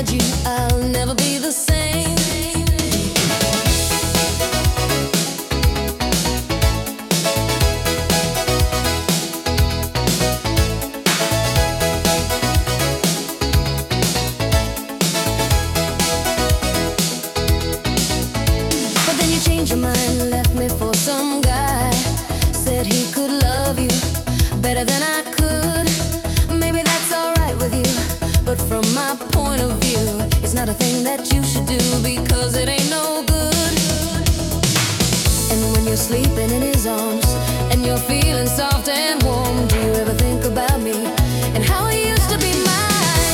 beside you, I'll never be the same. But then you changed your mind, left me for some guy. Said he could love you better than I could. Maybe that's alright with you, but from my point of view, it's not a thing that you should do, because it ain't no good. And when you're sleeping in his arms and you're feeling soft and warm, do you ever think about me and how I used to be mine?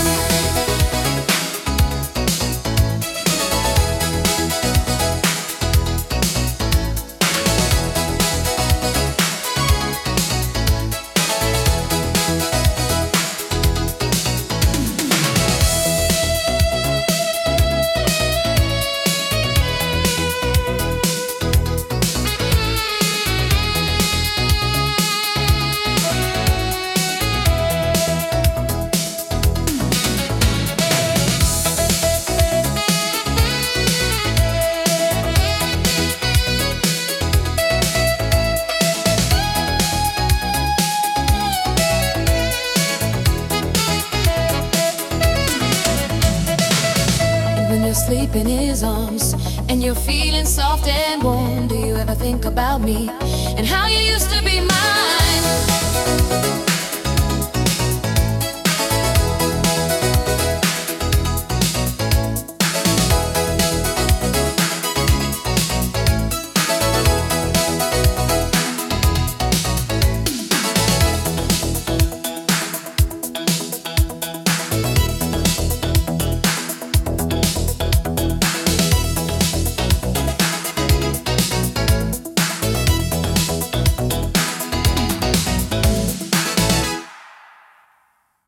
When you're sleeping in his arms and you're feeling soft and warm, do you ever think about me and how you used to be mine?